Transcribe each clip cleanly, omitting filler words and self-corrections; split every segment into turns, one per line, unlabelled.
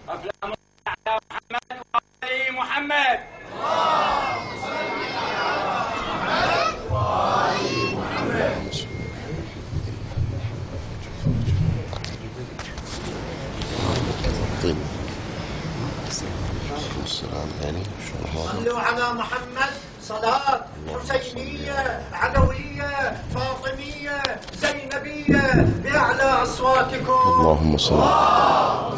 اللهم صل على محمد وآل محمد. اللهم صل على محمد وآل محمد.
صلوا على محمد صلاة حسينية علوية فاطمية زينبية بأعلى أصواتكم.
اللهم صل على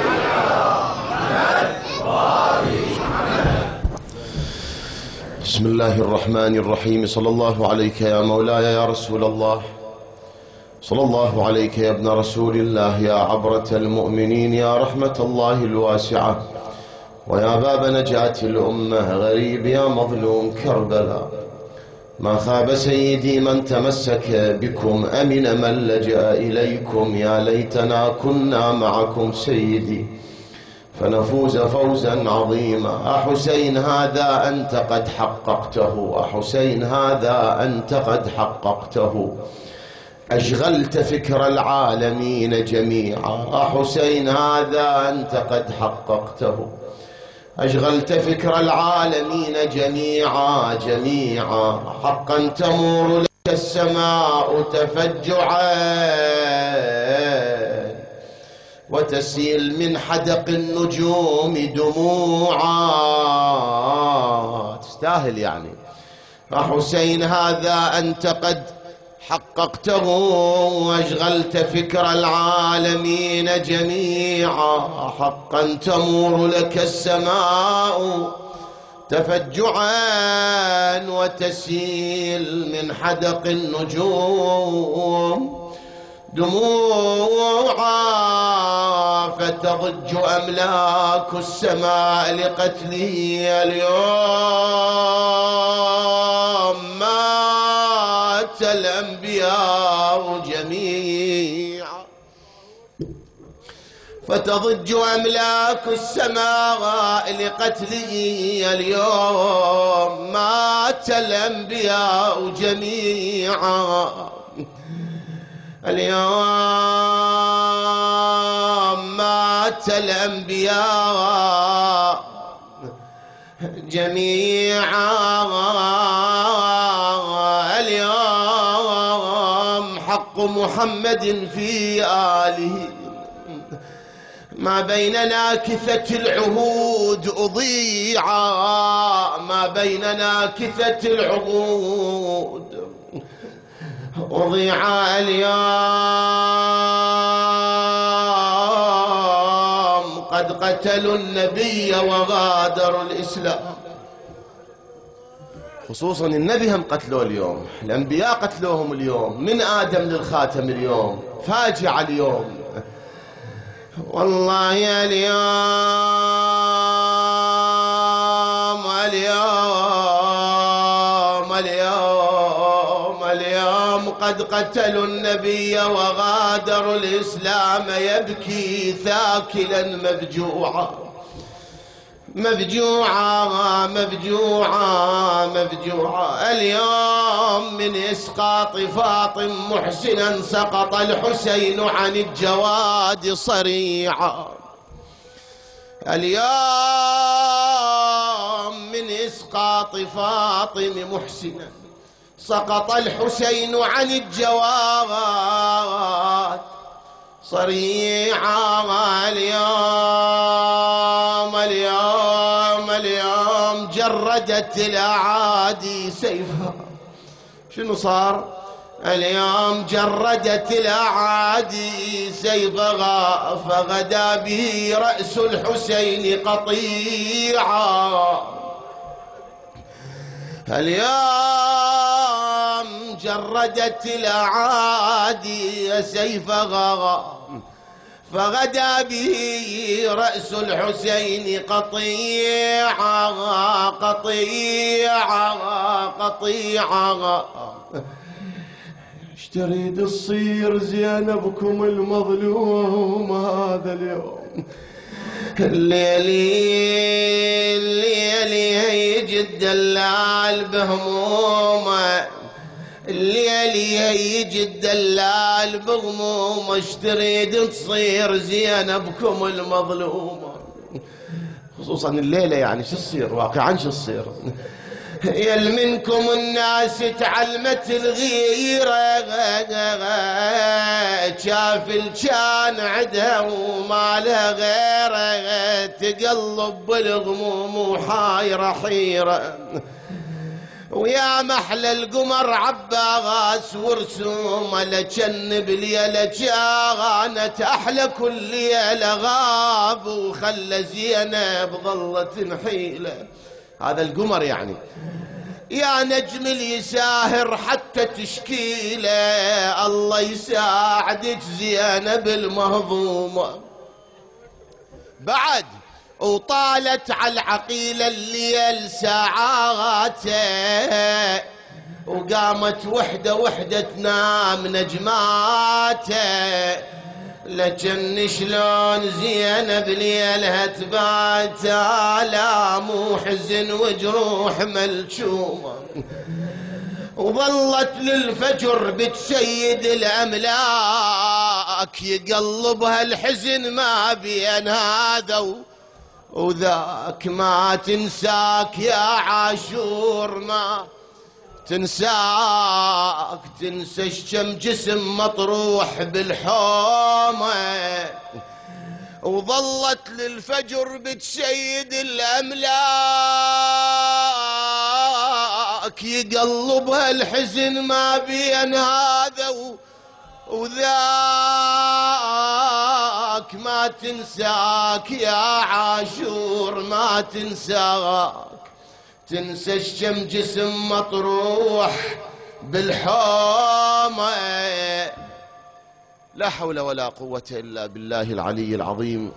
محمد وآل محمد. بسم الله الرحمن الرحيم. صلى الله عليك يا مولاي يا رسول الله، صلى الله عليك يا ابن رسول الله، يا عبرة المؤمنين، يا رحمة الله الواسعة، ويا باب نجاة الأمة، غريب يا مظلوم كربلاء. ما خاب سيدي من تمسك بكم، أمن من لجأ إليكم. يا ليتنا كنا معكم سيدي فنفوز فوزا عظيما. أحسين هذا أنت قد حققته، أحسين هذا أنت قد حققته. أشغلت فكر العالمين جميعا. أحسين هذا أنت قد حققته. أشغلت فكر العالمين جميعا جميعا. حقا تمور لك السماء تفجعا، وتسيل من حدق النجوم دموعا. تستاهل يعني. حسين هذا أنت قد حققته، وأشغلت فكر العالمين جميعا. حقا تمور لك السماء تفجعا، وتسيل من حدق النجوم دموعا. فتضج أملاك السماء لقتله اليوم. مات الأنبياء جميعا. فتضج أملاك السماء لقتله اليوم. مات الأنبياء جميعا. اليوم مات الأنبياء جميعا. اليوم حق محمد في آله. ما بين ناكثة العهود أضيعا. ما بين ناكثة العهود أضيعا. اليوم قد قتلوا النبي وغادروا الإسلام. خصوصا النبي هم قتلوه اليوم، الأنبياء قتلوهم اليوم، من آدم للخاتم اليوم. فاجعة اليوم والله. يا اليوم قد قتلوا النبي وغادروا الإسلام. يبكي ثاكلا مفجوعا مفجوعا مفجوعا مفجوعا. اليوم من إسقاط فاطم محسنا سقط الحسين عن الجواد صريعا. اليوم من إسقاط فاطم محسنا سقط الحسين عن الجواد صريعا. اليوم جردت الأعادي سيفها. شنو صار؟ اليوم جردت الأعادي سيفها، فغدا به رأس الحسين قطيعا. اليوم جردت الأعادي سيفها، فغدا به رأس الحسين قطيعا قطيعا قطيعا. ايش تريد تصير زينبكم المظلوم هذا اليوم؟ الليلي يجي الدلال بهمومه، الليلي يجي الدلال بهمومه. ايش تريد تصير زينبكم المظلومه؟ خصوصا الليلة يعني شو تصير واقعا شو تصير. يل منكم الناس تعلمت الغيرة شاف الجان عدها وما له غيره تقلب بالغموم وحايرة حيرة ويا محلى القمر عباغاس ورسومه لجن بليلة جاغانت أحلى كل ليلة غاب وخلى زينب ظلت نحيلة. هذا القمر يعني يا نجم اليساهر حتى تشكيله الله يساعدك زينب المهضومة. بعد وطالت على العقيلة الليل ساعاته وقامت وحدة وحدة تنام نجماته لكن شلون زينب ليلها تبات آلام وحزن وجروح ملشومة وظلت للفجر بتسيد الأملاك يقلبها الحزن ما بين هذا وذاك ما تنساك يا عاشور ما تنساك تنسى الشم جسم مطروح بالحومة وظلت للفجر بتسيد الأملاك يقلبها الحزن ما بين هذا وذاك ما تنساك يا عاشور ما تنساك تنسى الشم جسم مطروح بالحومة. لا حول ولا قوة إلا بالله العلي العظيم.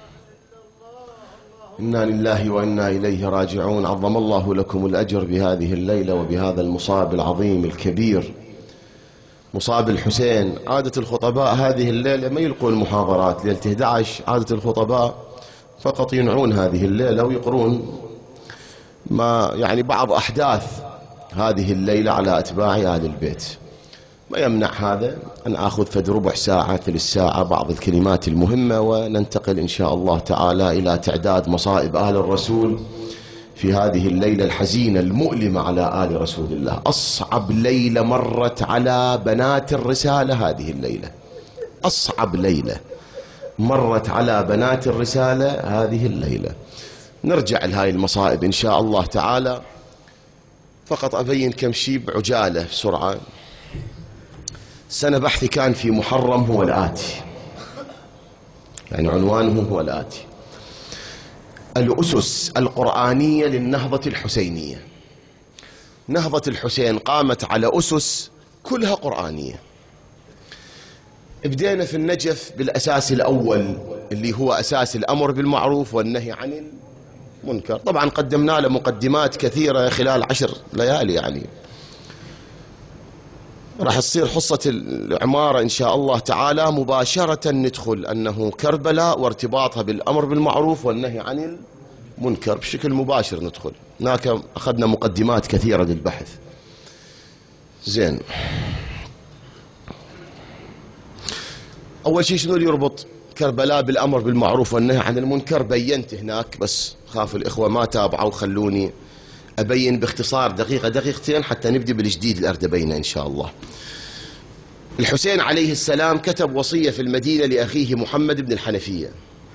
إنا لله وإنا إليه راجعون. عظم الله لكم الأجر بهذه الليلة وبهذا المصاب العظيم الكبير مصاب الحسين. عادة الخطباء هذه الليلة ما يلقون محاضرات ليلة 11. عادة الخطباء فقط ينعون هذه الليلة ويقرون ما يعني بعض أحداث هذه الليلة على أتباع آل البيت. ما يمنع هذا أن أخذ فد ربع ساعة ثلث ساعة بعض الكلمات المهمة وننتقل إن شاء الله تعالى إلى تعداد مصائب آل الرسول في هذه الليلة الحزينة المؤلمة على آل رسول الله. أصعب ليلة مرت على بنات الرسالة هذه الليلة. أصعب ليلة مرت على بنات الرسالة هذه الليلة. نرجع لهاي المصائب إن شاء الله تعالى. فقط أبين كم شيء بعجالة بسرعة. سنة بحثي كان في محرم هو الآتي، يعني عنوانه هو الآتي: الأسس القرآنية للنهضة الحسينية. نهضة الحسين قامت على أسس كلها قرآنية. بدينا في النجف بالأساس الأول اللي هو أساس الأمر بالمعروف والنهي عن المنكر. طبعا قدمنا له مقدمات كثيرة خلال 10 ليالي، يعني راح تصير حصة العمارة إن شاء الله تعالى مباشرة ندخل أنه كربلاء وارتباطها بالأمر بالمعروف والنهي عن المنكر بشكل مباشر ندخل. هناك أخذنا مقدمات كثيرة للبحث. زين، أول شيء شنو اللي يربط كربلاء بالأمر بالمعروف والنهي عن المنكر؟ بينت هناك، بس خاف الإخوة ما تابعوا، خلوني أبين باختصار دقيقة دقيقتين حتى نبدأ بالجديد الأردبينة إن شاء الله. الحسين عليه السلام كتب وصية في المدينة لأخيه محمد بن الحنفية،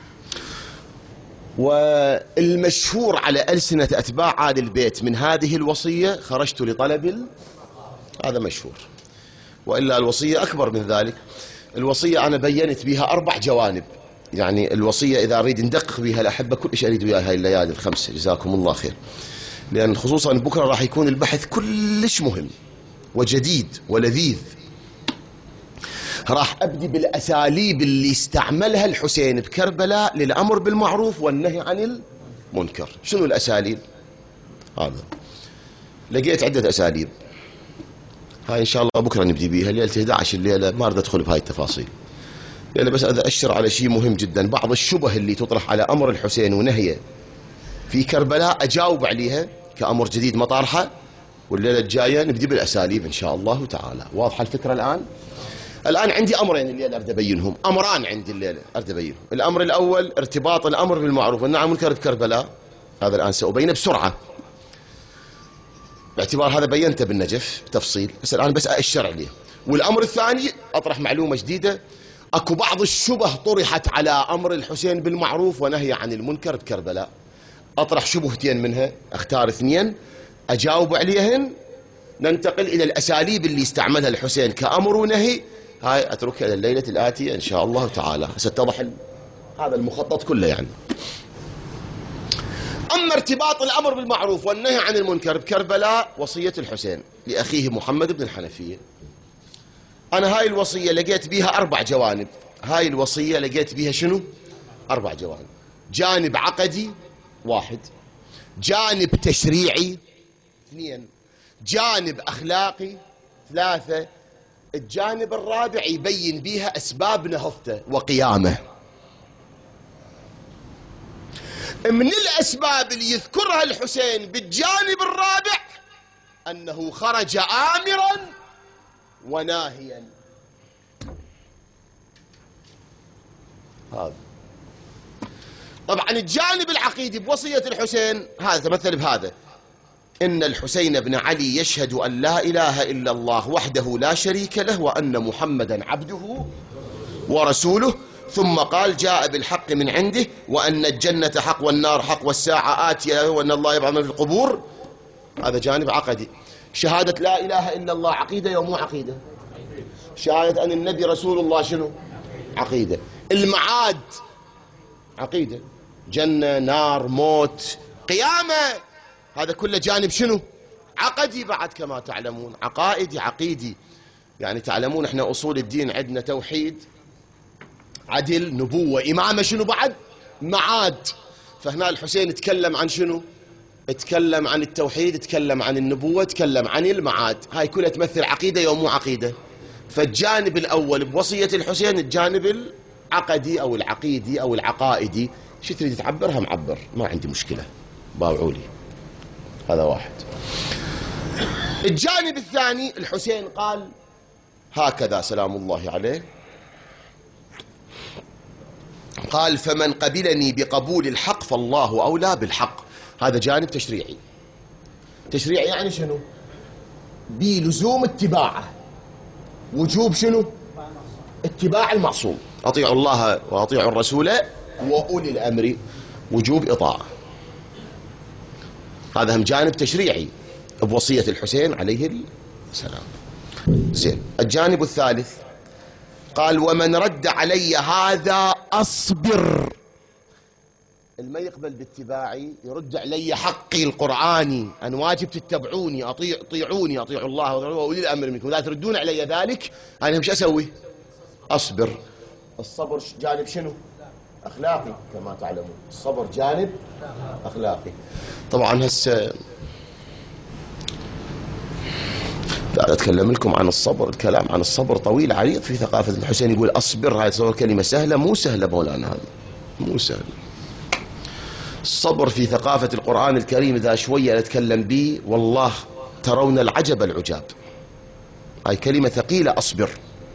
والمشهور على ألسنة أتباع آل البيت من هذه الوصية: خرجت لطلب هذا مشهور، وإلا الوصية أكبر من ذلك. الوصية أنا بينت بها 4 جوانب، يعني الوصية إذا أريد ندقق بها الأحبة كل شيء أريد وياها هاي الليالي ال5 جزاكم الله خير، لأن خصوصا بكرة راح يكون البحث كلش مهم وجديد ولذيذ. راح أبدي بالأساليب اللي استعملها الحسين بكربلاء للأمر بالمعروف والنهي عن المنكر. شنو الأساليب؟ هذا لقيت عدة أساليب، هاي إن شاء الله بكرة نبدي بيها. ليلة 11 الليلة ما أريد أدخل بهاي التفاصيل، لأن بس أشر على شيء مهم جدا. بعض الشبه اللي تطرح على أمر الحسين ونهيه في كربلاء أجاوب عليها كأمر جديد مطارحة، والليلة الجاية نبدي بالأساليب إن شاء الله تعالى. واضحة الفكرة الآن؟ الآن عندي أمرين الليلة أريد أبينهم، أمران عندي الليلة أريد أبينهم. الأمر الأول ارتباط الأمر بالمعروف والنهي عن المنكر بكربلاء، هذا الآن سأبينه بسرعة باعتبار هذا بينته بالنجف بتفصيل، بس الآن بس أشر عليه. والأمر الثاني أطرح معلومة جديدة. أكو بعض الشبه طرحت على أمر الحسين بالمعروف ونهي عن المنكر بكربلاء، أطرح شبهتين منها، أختار اثنين أجاوب عليهن، ننتقل إلى الأساليب اللي استعملها الحسين كأمر ونهي، هاي أتركها إلى الليلة الآتية إن شاء الله تعالى، ستتضح هذا المخطط كله يعني. أما ارتباط الأمر بالمعروف والنهي عن المنكر بكربلاء، وصية الحسين لأخيه محمد بن الحنفية. أنا هاي الوصية لقيت بيها 4 جوانب. هاي الوصية لقيت بيها شنو؟ 4 جوانب. جانب عقدي 1، جانب تشريعي 2، جانب أخلاقي 3، الجانب الرابع يبين بيها أسباب نهضته وقيامه. من الأسباب اللي يذكرها الحسين بالجانب الرابع أنه خرج آمرا وناهيا. هذا طبعا الجانب العقيدي بوصية الحسين هذا تمثل بهذا: إن الحسين بن علي يشهد أن لا إله إلا الله وحده لا شريك له وأن محمدا عبده ورسوله، ثم قال جاء بالحق من عنده وأن الجنة حق والنار حق والساعة آتية وأن الله يبعث من في القبور. هذا جانب عقدي. شهادة لا إله إلا الله عقيدة يوم مو عقيدة؟ شهادة أن النبي رسول الله شنو؟ عقيدة. المعاد عقيدة، جنة نار موت قيامة، هذا كله جانب شنو؟ عقدي بعد كما تعلمون، عقائدي عقيدي. يعني تعلمون احنا أصول الدين عندنا توحيد، عدل، نبوة، إمامة، شنو بعد؟ معاد. فهنا الحسين تكلم عن شنو؟ تكلم عن التوحيد، تكلم عن النبوة، تكلم عن المعاد، هاي كلها تمثل عقيدة يوم مو عقيدة. فالجانب الأول بوصية الحسين الجانب العقدي أو العقيدي أو العقائدي. شو تريد تعبرها معبر، ما عندي مشكلة، باوعوا لي. هذا واحد. الجانب الثاني الحسين قال هكذا سلام الله عليه، قال فمن قبلني بقبول الحق فالله أولى بالحق. هذا جانب تشريعي. تشريعي يعني شنو؟ بلزوم اتباعه، وجوب شنو؟ اتباع المعصوم. أطيعوا الله وأطيعوا الرسول وأولي الأمر، وجوب إطاعة. هذا هم جانب تشريعي بوصية الحسين عليه السلام. زين. الجانب الثالث قال ومن رد علي هذا أصبر. اللي ما يقبل باتباعي يرد علي حقي القرآني، أن واجب تتبعوني، أطيعوني، أطيعوا الله وأولي الأمر منكم، لا تردون علي ذلك، أنا مش أسوي؟ أصبر. الصبر جانب شنو؟ أخلاقي كما تعلمون، الصبر جانب أخلاقي. طبعا هسه لا أتكلم لكم عن الصبر، الكلام عن الصبر طويل عريض في ثقافة الحسين. يقول أصبر، هاي تصور كلمة سهلة؟ مو سهلة مولانا، هذا مو سهل. الصبر في ثقافة القرآن الكريم إذا شوية نتكلم به والله ترون العجب العجاب. هاي كلمة ثقيلة، أصبر،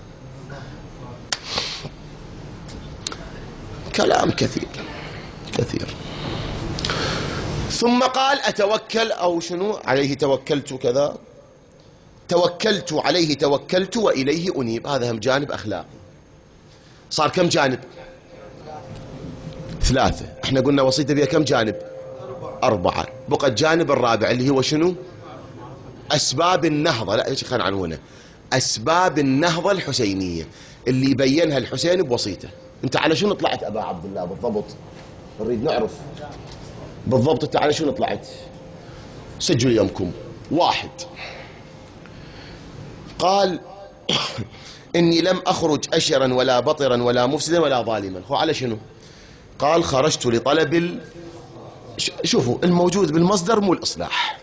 كلام كثير كثير. ثم قال أتوكل أو شنو عليه توكلت كذا، توكلت عليه توكلت وإليه أنيب. هذا هم جانب أخلاقي. صار كم جانب؟ 3. احنا قلنا وصيته بها كم جانب؟ 4. بقى الجانب الرابع اللي هو شنو؟ أسباب النهضة. لا خلينا عنوانه أسباب النهضة الحسينية اللي بينها الحسين بوصيته. انت على شنو طلعت أبا عبد الله بالضبط؟ نريد نعرف بالضبط انت على شنو طلعت. سجلوا يومكم. 1 قال إني لم أخرج أشرا ولا بطرا ولا مفسدا ولا ظالما. هو على شنو؟ قال خرجت لطلب شوفوا الموجود بالمصدر مو الإصلاح،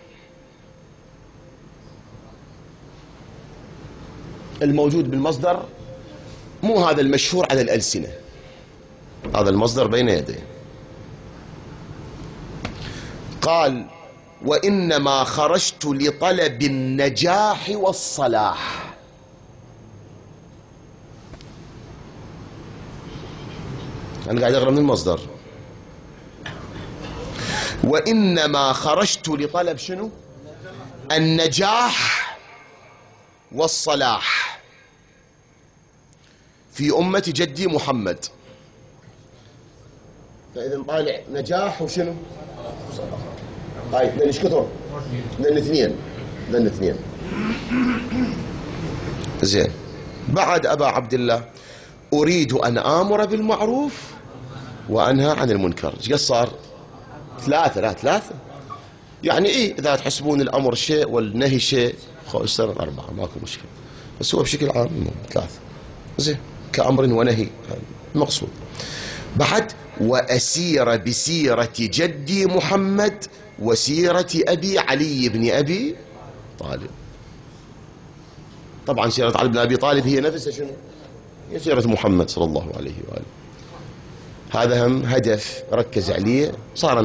الموجود بالمصدر مو هذا المشهور على الألسنة، هذا المصدر بين يديه. قال وإنما خرجت لطلب النجاح والصلاح. أنا قاعد أقرأ من المصدر. وإنما خرجت لطلب شنو؟ النجاح والصلاح في أمة جدي محمد. فإذا طالع نجاح وشنو؟ هاي من ايش كثر؟ من الاثنين. زين. بعد أبا عبد الله أريد أن آمر بالمعروف وأنهى عن المنكر. ايش قد صار؟ ثلاثة. يعني إيه إذا تحسبون الأمر شيء والنهي شيء صار 4 ماكو مشكلة، بس هو بشكل عام 3. زين كأمر ونهي المقصود. بعد وأسير بسيرة جدي محمد وسيرة أبي علي بن أبي طالب. طبعا سيرة علي بن أبي طالب هي نفسها شنو؟ هي سيرة محمد صلى الله عليه وآله. هذا هم هدف ركز عليه. صار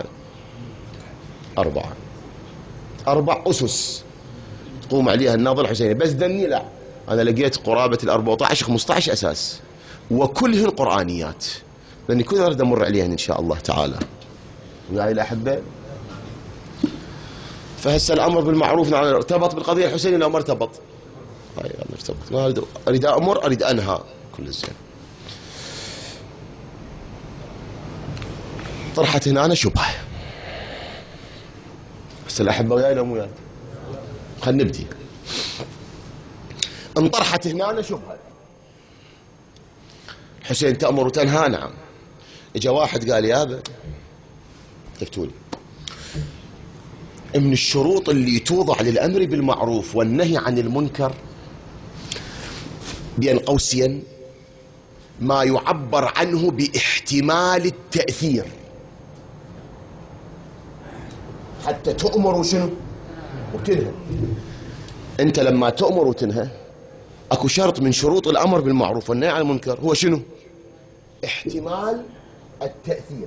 4 أسس تقوم عليها النهضة الحسينية. بس ذني لا، أنا لقيت قرابة 14-15 أساس وكلهن قرآنيات، لأني كلها أريد أمر عليهن إن شاء الله تعالى. وياي الأحبة، فهسه الأمر بالمعروف ارتبط بالقضية الحسينية لو ما ارتبط؟ هاي ارتبط. ما أريد أمر أريد أنهى كل زين. طرحت هنا أنا شبهة. هسه الأحبة وياي لو مو وياي؟ خلينا نبدي. انطرحت هنا أنا شبهة. حسين تأمر وتنهى؟ نعم. اجا واحد قال يابا كفتولي من الشروط اللي توضع للأمر بالمعروف والنهي عن المنكر بين قوسين ما يعبر عنه باحتمال التأثير. حتى تؤمر وشنو؟ وتنهى. انت لما تؤمر وتنهى اكو شرط من شروط الأمر بالمعروف والنهي عن المنكر، هو شنو؟ احتمال التأثير،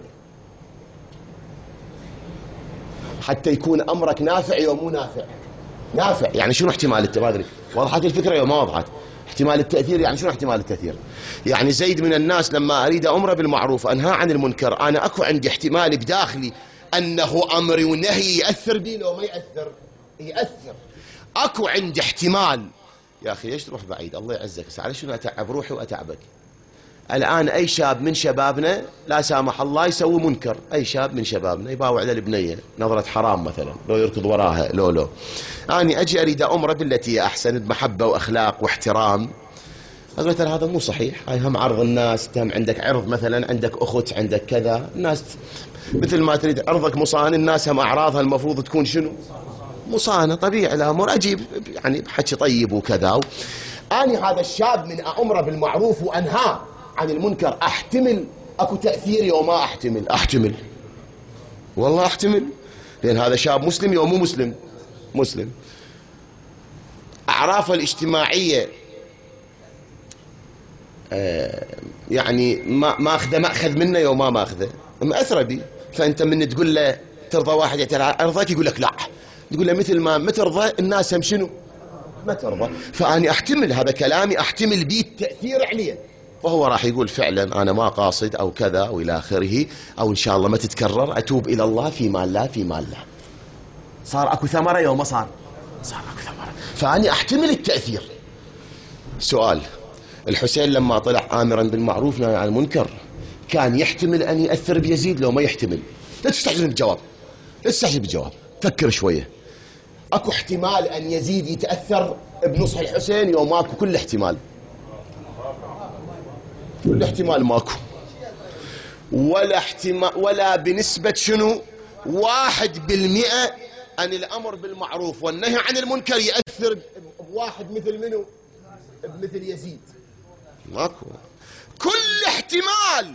حتى يكون أمرك نافع أو مو نافع. نافع يعني شنو احتمال التأثير؟ ما أدري وضحت الفكرة أو ما وضحت؟ احتمال التأثير يعني شنو احتمال التأثير؟ يعني زيد من الناس لما أريد أمر بالمعروف أنهى عن المنكر، أنا أكو عندي احتمال بداخلي أنه أمر ونهي يأثر بي لو ما يأثر؟ يأثر. أكو عندي احتمال. يا أخي ليش تروح بعيد؟ الله يعزك. على شنو أتعب روحي وأتعبك؟ الآن أي شاب من شبابنا لا سامح الله يسوي منكر، أي شاب من شبابنا يباوع على البنية نظرة حرام مثلا، لو يركض وراها لو أنا أجي أريد أمره بالتي هي أحسن بمحبة وأخلاق واحترام، أقول ترى هذا مو صحيح، هاي هم عرض الناس، تهم عندك عرض مثلا، عندك أخت، عندك كذا، الناس مثل ما تريد عرضك مصان، الناس هم أعراضها المفروض تكون شنو؟ مصانة. طبيعي الأمر أجيب يعني بحكي طيب وكذا. أنا هذا الشاب من أمره بالمعروف وأنهى عن المنكر أحتمل أكو تأثير يوم ما أحتمل؟ أحتمل والله أحتمل، لأن هذا شاب مسلم يوم مو مسلم؟ مسلم. أعرافه الاجتماعية يعني ما أخذ مأخذ منه يوم ما أخذه، مأثر بي. فأنت من تقول له ترضى واحد يترى أرضاك يقول لك لا، تقول له مثل ما ترضى الناس هم شنو؟ ما ترضى. فأنا أحتمل هذا كلامي، أحتمل بيه التأثير عليه، فهو راح يقول فعلا أنا ما قاصد أو كذا وإلى آخره، أو إن شاء الله ما تتكرر، أتوب إلى الله في مال لا في مال لا. صار أكو ثمرة يوم ما صار أكو ثمرة، فأنا أحتمل التأثير. سؤال: الحسين لما طلع آمرا بالمعروف نهى عن المنكر كان يحتمل أن يأثر بيزيد لو ما يحتمل؟ لا تستعجل بالجواب، لا تستعجل بالجواب، فكر شوية. أكو احتمال أن يزيد يتأثر بنصح الحسين يوم ماكو؟ كل احتمال، كل احتمال ماكو، ولا احتمال ولا بنسبة شنو 1% أن الأمر بالمعروف والنهي عن المنكر يأثر بواحد مثل منو؟ مثل يزيد. ماكو. كل احتمال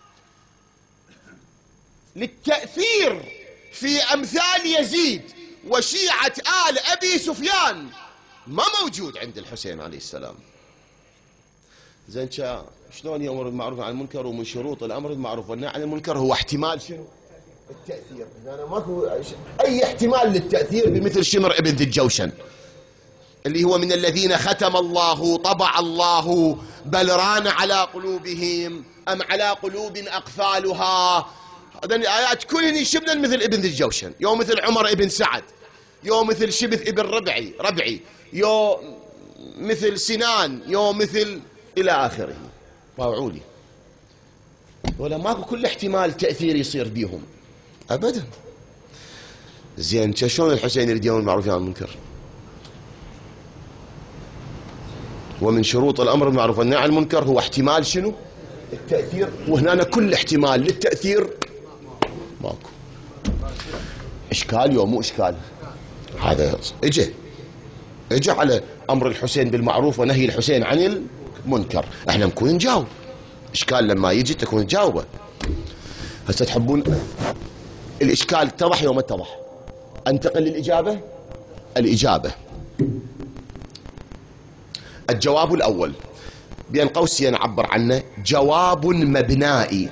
للتأثير في أمثال يزيد وشيعة آل أبي سفيان ما موجود عند الحسين عليه السلام. زين شلون يأمر بالمعروف عن المنكر ومن شروط الأمر بالمعروف والنهي عن المنكر هو احتمال شنو؟ التأثير. أنا ماكو أي احتمال للتأثير بمثل شمر ابن ذي الجوشن اللي هو من الذين ختم الله طبع الله بل ران على قلوبهم أم على قلوب أقفالها. هذه الآيات كلهن شبنا مثل ابن ذي الجوشن، يوم مثل عمر ابن سعد، يوم مثل شبث ابن ربعي، يوم مثل سنان، يوم مثل إلى آخره. طاوعوا لي ولا ماكو كل احتمال تأثير يصير بيهم أبدا. زين شلون الحسين يريد يوم المعروف عن المنكر؟ ومن شروط الأمر بالمعروف والنهي عن المنكر هو احتمال شنو؟ التأثير، وهنا كل احتمال للتأثير ماكو. إشكال يوم مو إشكال، هذا اجى على أمر الحسين بالمعروف ونهي الحسين عن المنكر، احنا نكون نجاوب. إشكال لما يجي تكون تجاوبه. هسه تحبون الإشكال اتضح يوم اتضح، انتقل للإجابة. الإجابة الجواب الأول بين قوسين نعبر عنه جواب مبنائي.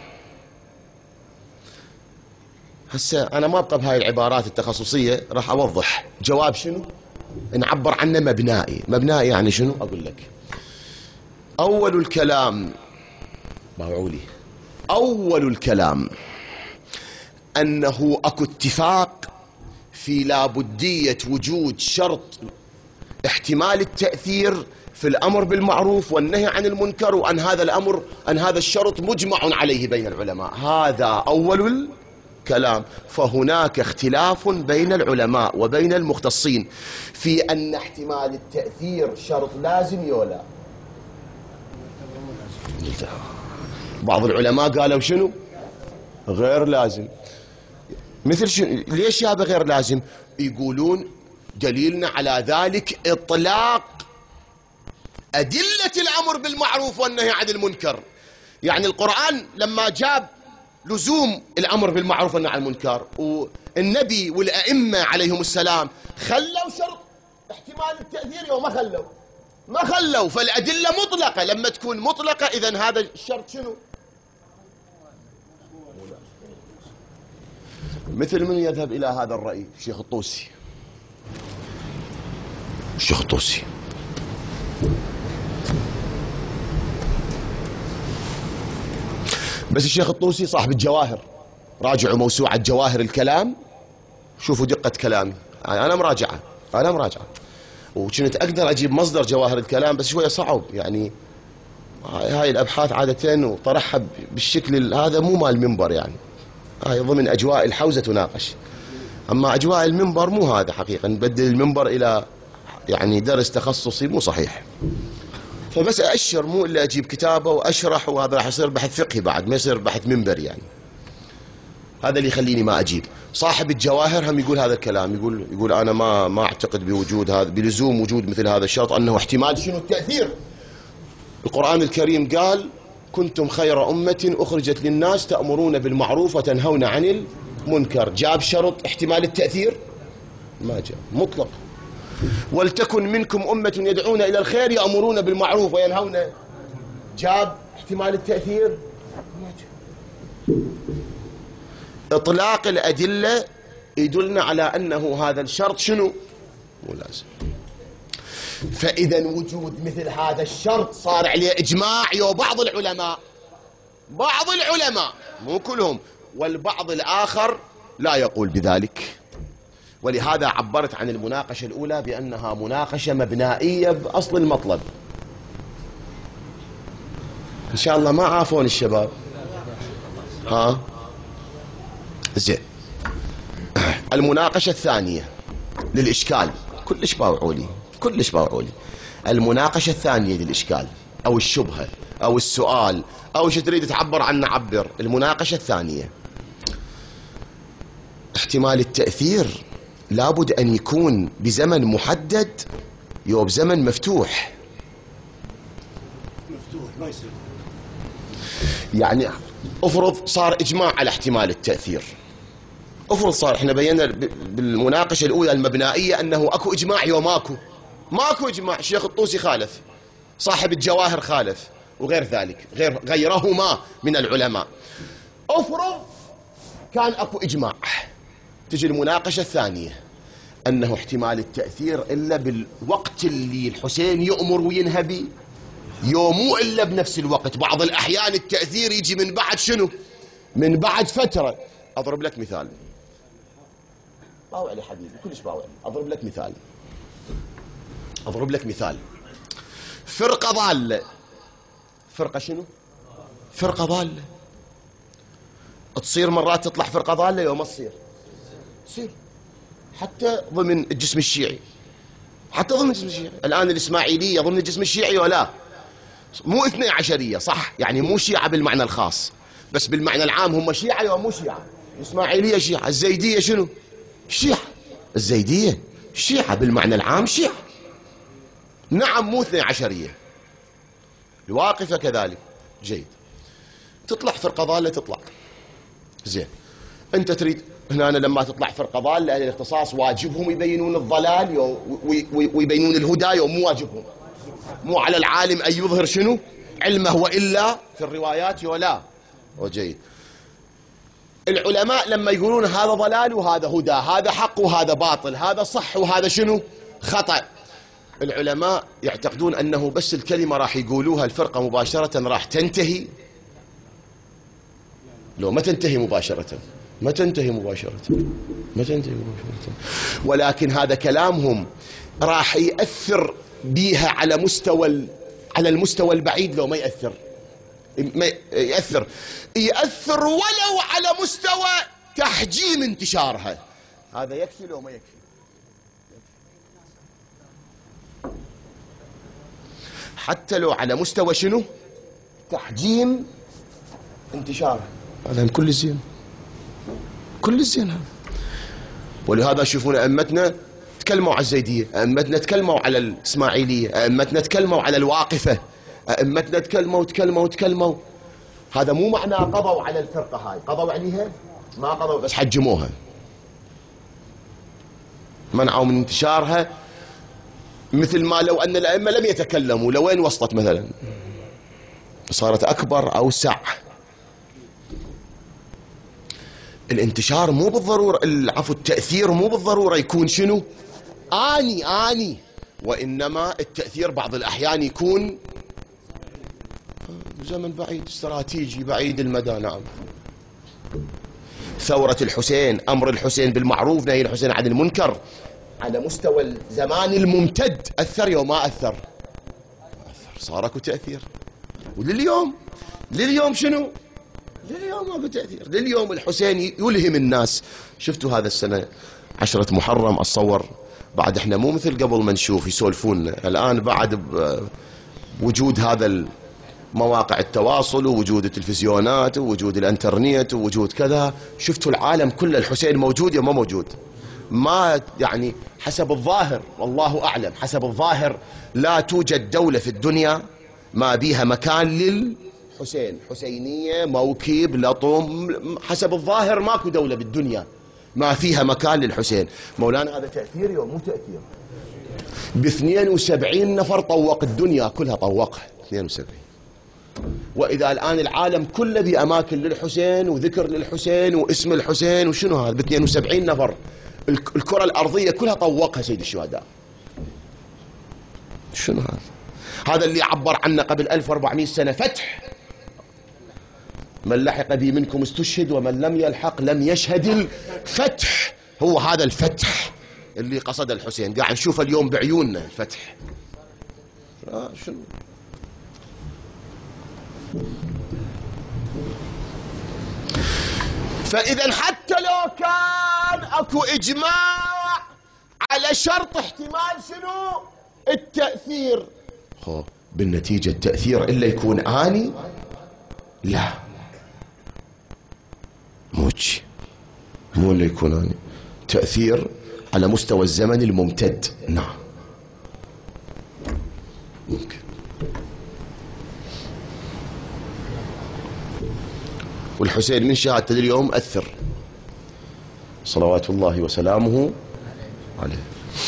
هسه أنا ما أبقى بهاي العبارات التخصصية، راح أوضح جواب شنو نعبر عنه مبنائي. مبنائي يعني شنو؟ أقول لك أول الكلام، باوعوا لي، أول الكلام أنه أكو اتفاق في لابدية وجود شرط احتمال التأثير في الأمر بالمعروف والنهي عن المنكر، وأن هذا الأمر أن هذا الشرط مجمع عليه بين العلماء. هذا أول الكلام. فهناك اختلاف بين العلماء وبين المختصين في أن احتمال التأثير شرط لازم يولا. بعض العلماء قالوا شنو؟ غير لازم. مثل شنو؟ ليش يابا غير لازم؟ يقولون دليلنا على ذلك إطلاق أدلة الأمر بالمعروف والنهي عن المنكر. يعني القرآن لما جاب لزوم الأمر بالمعروف والنهي عن المنكر، والنبي والأئمة عليهم السلام خلوا شرط احتمال التأثير وما خلوا، ما خلوا. فالأدلة مطلقة، لما تكون مطلقة إذن هذا الشرط شنو؟ مثل من يذهب إلى هذا الرأي؟ الشيخ الطوسي. الشيخ الطوسي بس الشيخ الطوسي صاحب الجواهر، راجعوا موسوعة جواهر الكلام، شوفوا دقة كلامي، أنا مراجعة وكنت أقدر أجيب مصدر جواهر الكلام بس شوية صعب. يعني هاي الأبحاث عادة وطرحها بالشكل هذا مو مال المنبر، يعني هاي ضمن أجواء الحوزة تناقش، أما أجواء المنبر مو هذا. حقيقة نبدل المنبر إلى يعني درس تخصصي مو صحيح. فبس أأشر، مو إلا أجيب كتابه وأشرح، وهذا راح يصير بحث فقهي بعد، ما يصير بحث منبر. يعني هذا اللي يخليني ما أجيب. صاحب الجواهر هم يقول هذا الكلام، يقول أنا ما أعتقد بوجود هذا، بلزوم وجود مثل هذا الشرط، أنه احتمال شنو التأثير. القرآن الكريم قال كنتم خير أمة أخرجت للناس تأمرون بالمعروف وتنهون عن المنكر. جاب شرط احتمال التأثير؟ ما جاب، مطلق. ولتكن منكم أمة يدعون إلى الخير يأمرون بالمعروف وينهون. جاب احتمال التأثير؟ ما جاب. إطلاق الأدلة يدلنا على أنه هذا الشرط شنو؟ مو لازم. فإذا وجود مثل هذا الشرط صار عليه إجماع. بعض العلماء مو كلهم، والبعض الآخر لا يقول بذلك. ولهذا عبرت عن المناقشة الأولى بأنها مناقشة مبنائية بأصل المطلب. إن شاء الله ما عافون الشباب. ها زين. المناقشة الثانية للإشكال، كلش باوعوا لي. المناقشة الثانية للإشكال أو الشبهة أو السؤال أو شو تريد تعبر عنه عبر. المناقشة الثانية، احتمال التأثير لابد أن يكون بزمن محدد بزمن مفتوح.
ما يصير.
يعني افرض صار إجماع على احتمال التأثير، افرض صار، احنا بينا بالمناقشة الأولى المبنائية أنه أكو إجماع ماكو إجماع. الشيخ الطوسي خالف، صاحب الجواهر خالف، وغير ذلك غيرهما من العلماء. افرض كان أكو إجماع، تجي المناقشة الثانية أنه احتمال التأثير إلا بالوقت اللي الحسين يؤمر وينهى به مو إلا بنفس الوقت، بعض الأحيان التأثير يجي من بعد شنو؟ من بعد فترة. أضرب لك مثال. باوع لي حبيبي، كلش باوع لي. أضرب لك مثال. فرقة ضالة. فرقة شنو؟ فرقة ضالة. تصير مرات تطلع فرقة ضالة يوم ما تصير. حتى ضمن الجسم الشيعي. الآن الإسماعيلية ضمن الجسم الشيعي ولا؟ مو 12 صح، يعني مو شيعة بالمعنى الخاص، بس بالمعنى العام هم شيعة ومو شيعة. الإسماعيلية شيعة، الزيدية شنو؟ شيعة. الزيدية شيعة بالمعنى العام شيعة. نعم مو 12. الواقفة كذلك. جيد. تطلع فرقة ضالة تطلع. زين. أنت تريد هنا لما تطلع فرقة ضالة أهل الاختصاص واجبهم يبينون الضلال ويبينون الهدى، ومو واجبهم. مو على العالم أن يظهر شنو؟ علمه، وإلا في الروايات ولا. وجيد. العلماء لما يقولون هذا ضلال وهذا هدى، هذا حق وهذا باطل، هذا صح وهذا شنو؟ خطأ. العلماء يعتقدون أنه بس الكلمة راح يقولوها الفرقة مباشرة راح تنتهي. لو ما تنتهي مباشرة، ولكن هذا كلامهم راح يأثر بيها على المستوى البعيد. لو ما يأثر ولو على مستوى تحجيم انتشارها. هذا يكفي لو ما يكفي؟ حتى لو على مستوى شنو؟ تحجيم انتشارها. هذا كل زين هذا. ولهذا شوفون أئمتنا تكلموا على الزيدية، أئمتنا تكلموا على الإسماعيلية، أئمتنا تكلموا على الواقفة، أئمتنا تكلموا. هذا مو معنى قضوا على الفرقة هاي، قضوا عليها؟ ما قضوا، بس حجموها، منعوا من انتشارها. مثل ما لو أن الأئمة لم يتكلموا، لوين وصلت مثلا؟ صارت أكبر أوسع. الانتشار مو بالضرورة، التأثير مو بالضرورة يكون شنو؟ آني، وإنما التأثير بعض الأحيان يكون زمن بعيد، استراتيجي بعيد المدى. نعم. ثورة الحسين، أمر الحسين بالمعروف، نهي الحسين عن المنكر، على مستوى الزمان الممتد أثر يوم ما أثر؟ صار اكو تأثير. ولليوم شنو؟ لليوم اكو تأثير. لليوم الحسين يلهم الناس. شفتوا هذا السنة 10 محرم، أتصور بعد احنا مو مثل قبل ما نشوف يسولفون، الآن بعد بوجود هذا مواقع التواصل ووجود التلفزيونات ووجود الانترنت ووجود كذا، شفتوا العالم كله الحسين موجود يا ما موجود؟ ما يعني حسب الظاهر، والله أعلم، حسب الظاهر لا توجد دولة في الدنيا ما بيها مكان للحسين. حسينية، موكب، لطم، حسب الظاهر ماكو دولة بالدنيا ما فيها مكان للحسين. مولانا هذا تأثير يوم مو تأثير؟ ب72 نفر طوق الدنيا كلها، طوقها 72. وإذا الآن العالم كله بأماكن للحسين وذكر للحسين واسم الحسين وشنو هذا ب72 نفر، الكرة الأرضية كلها طوقها سيد الشهداء. شنو هذا اللي عبر عنه قبل 1400 سنة فتح. من لحق بي منكم استشهد ومن لم يلحق لم يشهد الفتح. هو هذا الفتح اللي قصد الحسين، قاعد نشوفه اليوم بعيوننا الفتح. شنو فإذا حتى لو كان اكو إجماع على شرط احتمال شنو؟ التأثير. بالنتيجة التأثير إلا يكون آني؟ لا، مو اللي يكون آني، تأثير على مستوى الزمن الممتد. نعم ممكن. والحسين من شهادته اليوم أثر صلوات الله وسلامه عليه.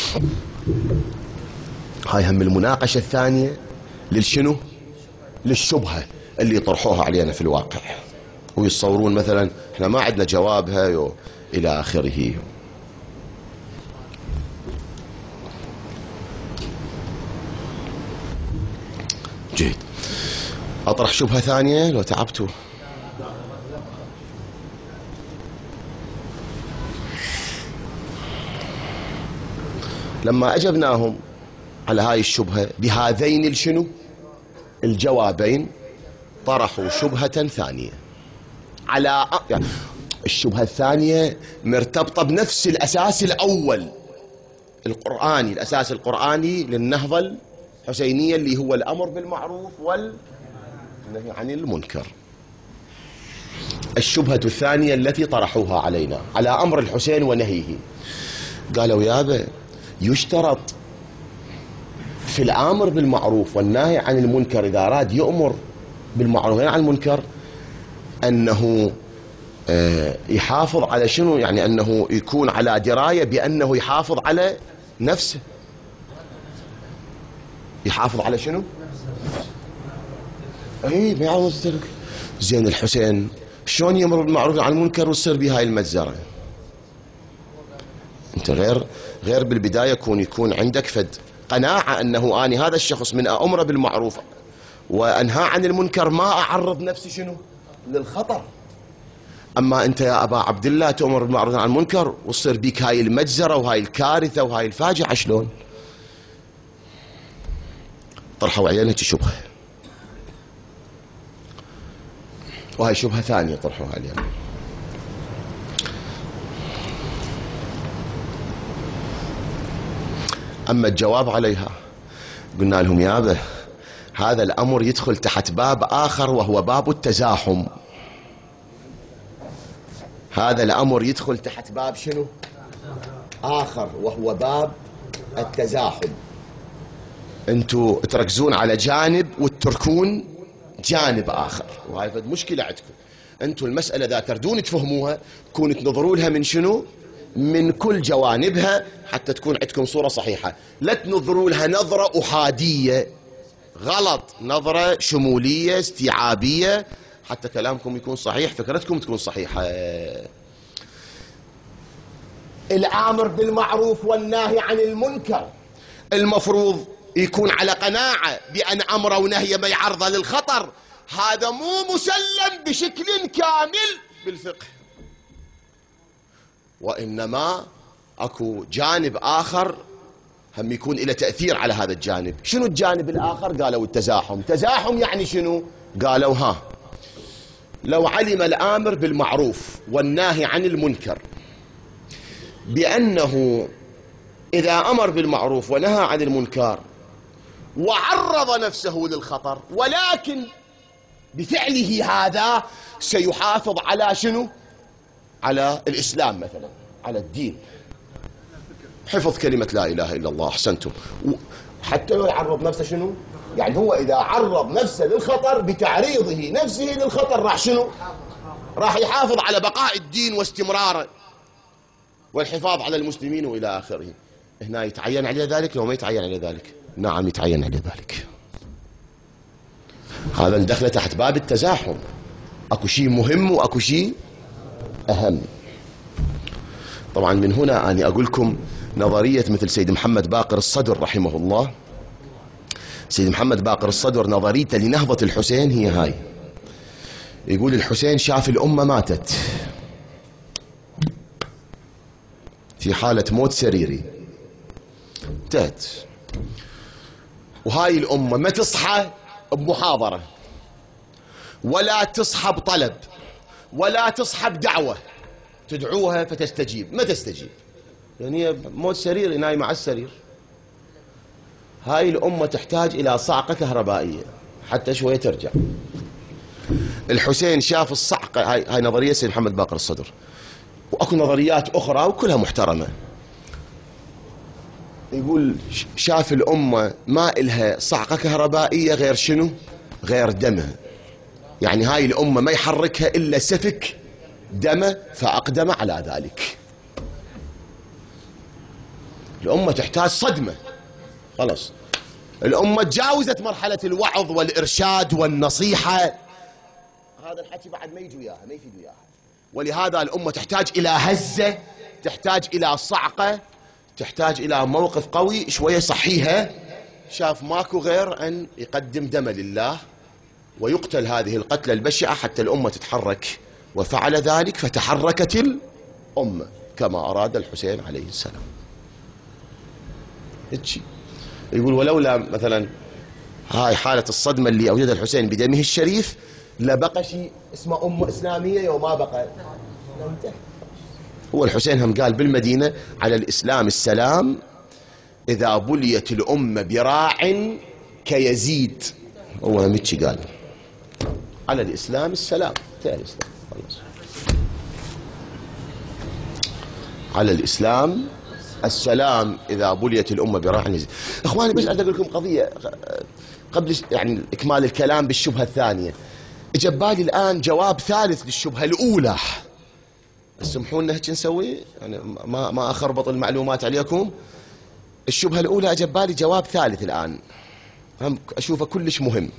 هاي هم المناقشة الثانية للشنو؟ للشبهة اللي يطرحوها علينا في الواقع ويتصورون مثلا احنا ما عندنا جوابها إلى آخره. جيد. أطرح شبهة ثانية لو تعبتوا. لما أجبناهم على هاي الشبهة بهذين الشنو الجوابين، طرحوا شبهة ثانية على يعني الشبهة الثانية مرتبطة بنفس الأساس الأول القرآني، الأساس القرآني للنهضة الحسينية اللي هو الأمر بالمعروف والنهي عن المنكر. الشبهة الثانية التي طرحوها علينا على أمر الحسين ونهيه، قالوا يابا يشترط في الآمر بالمعروف والنهي عن المنكر إذا أراد يؤمر بالمعروف والنهي عن المنكر أنه يحافظ على شنو؟ يعني أنه يكون على دراية بأنه يحافظ على نفسه. يحافظ على شنو؟ اي ما يعرف. زين الحسين شلون يأمر بالمعروف عن المنكر وتصير بهاي المجزرة؟ انت غير بالبداية يكون عندك فد قناعة أنه أنا هذا الشخص من أمر بالمعروف وأنهى عن المنكر ما أعرض نفسي شنو؟ للخطر. أما أنت يا أبا عبد الله تؤمر بالمعروف عن المنكر وتصير بيك هاي المجزرة وهاي الكارثة وهاي الفاجعة، شلون؟ طرحوا علينا شبهة، وهاي شبهة ثانية طرحوها علينا. أما الجواب عليها قلنا لهم يابا هذا الأمر يدخل تحت باب آخر وهو باب التزاحم. هذا الأمر يدخل تحت باب شنو؟ آخر وهو باب التزاحم. أنتوا تركزون على جانب وتتركون جانب آخر، وهاي فد مشكلة عندكم. أنتوا المسألة إذا تردون تفهموها كون تنظروا لها من شنو؟ من كل جوانبها حتى تكون عندكم صورة صحيحة. لا تنظروا لها نظرة أحادية غلط، نظرة شمولية استيعابية حتى كلامكم يكون صحيح، فكرتكم تكون صحيحة. الآمر بالمعروف والناهي عن المنكر المفروض يكون على قناعة بأن أمر ونهي ما يعرضه للخطر. هذا مو مسلم بشكل كامل بالفقه، وإنما أكو جانب آخر هم يكون له تأثير على هذا الجانب. شنو الجانب الآخر؟ قالوا التزاحم. تزاحم يعني شنو؟ قالوا لو علم الآمر بالمعروف والناهي عن المنكر بأنه إذا أمر بالمعروف ونهى عن المنكر وعرض نفسه للخطر ولكن بفعله هذا سيحافظ على شنو؟ على الإسلام مثلا، على الدين، حفظ كلمة لا إله إلا الله. أحسنتم. حتى لو يعرض نفسه شنو؟ يعني هو إذا عرض نفسه للخطر بتعريضه نفسه للخطر راح شنو؟ راح يحافظ على بقاء الدين واستمراره والحفاظ على المسلمين وإلى آخره. هنا يتعين عليه ذلك لو ما يتعين عليه ذلك؟ نعم يتعين عليه ذلك. هذا الدخل تحت باب التزاحم. أكو شيء مهم وأكو شيء أهم. طبعا من هنا أنا أقول لكم نظرية مثل سيد محمد باقر الصدر رحمه الله. سيد محمد باقر الصدر نظريته لنهضة الحسين هي هاي. يقول الحسين شاف الأمة ماتت في حالة موت سريري، انتهت، وهاي الأمة ما تصحى بمحاضرة ولا تصحى بطلب ولا تصحى بدعوة تدعوها فتستجيب، ما تستجيب، يعني موت سريري نايمة على السرير. هاي الأمة تحتاج إلى صعقة كهربائية حتى شوية ترجع. الحسين شاف الصعقة، هاي نظرية سيد محمد باقر الصدر، وأكو نظريات أخرى وكلها محترمة. يقول شاف الأمة ما إلها صعقة كهربائية غير شنو؟ غير دمها. يعني هاي الأمة ما يحركها إلا سفك دمه فأقدم على ذلك. الأمة تحتاج صدمة. خلاص الأمة تجاوزت مرحلة الوعظ والإرشاد والنصيحة، هذا الحكي بعد ما يجي وياها، ما يفيد وياها. ولهذا الأمة تحتاج إلى هزة، تحتاج إلى صعقة، تحتاج إلى موقف قوي شوية صحيها. شاف ماكو غير أن يقدم دم لله ويقتل هذه القتلة البشعة حتى الأمة تتحرك، وفعل ذلك فتحركت الأمة كما أراد الحسين عليه السلام. يقول ولولا مثلا هاي حالة الصدمة اللي أوجدها الحسين بدمه الشريف لبقى شيء اسمه أمة إسلامية وما بقى. هو الحسين هم قال بالمدينة على الإسلام السلام إذا بليت الأمة براع كيزيد. هو متشي قال على الإسلام السلام، الإسلام على الإسلام السلام إذا بليت الأمة براع يزيد. إخواني بس أقول لكم قضية قبل يعني إكمال الكلام بالشبهة الثانية. اجى ببالي الآن جواب ثالث للشبهة الأولى. اسمحوا لنا هيك نسوي يعني ما أخربط المعلومات عليكم. الشبهة الأولى اجى ببالي جواب ثالث الآن هم أشوفه كلش مهم،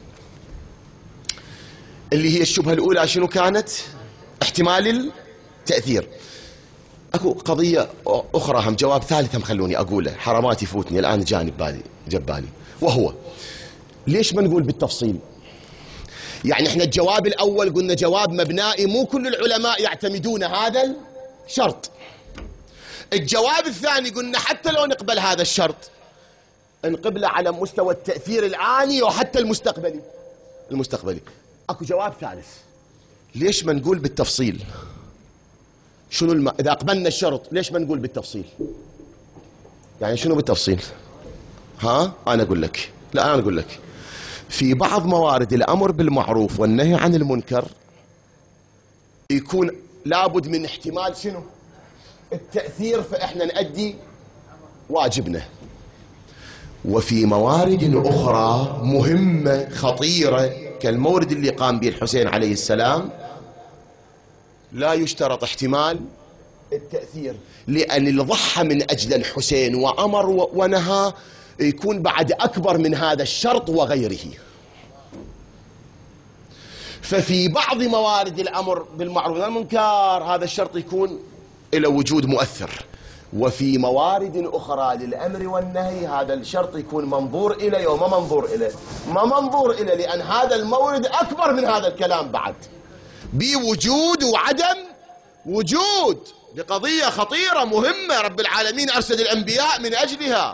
اللي هي الشبهة الأولى شنو كانت؟ احتمال التأثير. أكو قضية أخرى هم جواب ثالث هم خلوني أقوله، حرامات يفوتني الآن جاب بالي، وهو ليش ما نقول بالتفصيل؟ يعني احنا الجواب الأول قلنا جواب مبنائي، مو كل العلماء يعتمدون هذا الشرط. الجواب الثاني قلنا حتى لو نقبل هذا الشرط نقبله على مستوى التأثير الآني وحتى المستقبلي. اكو جواب ثالث، ليش ما نقول بالتفصيل؟ شنو إذا قبلنا الشرط ليش ما نقول بالتفصيل؟ يعني شنو بالتفصيل؟ ها؟ أنا أقول لك، لا أنا أقول لك في بعض موارد الأمر بالمعروف والنهي عن المنكر يكون لابد من احتمال شنو؟ التأثير، فإحنا نؤدي واجبنا. وفي موارد أخرى مهمة خطيرة كالمورد اللي قام به الحسين عليه السلام لا يشترط احتمال التأثير، لأن اللي ضحى من أجل الحسين وأمر ونهى يكون بعد أكبر من هذا الشرط وغيره. ففي بعض موارد الأمر بالمعروف والمنكر هذا الشرط يكون إلى وجود مؤثر، وفي موارد أخرى للأمر والنهي هذا الشرط يكون منظور إليه وما منظور إليه. ما منظور إليه لأن هذا المورد أكبر من هذا الكلام بعد، بوجود وعدم وجود، بقضية خطيرة مهمة رب العالمين أرسل الأنبياء من أجلها.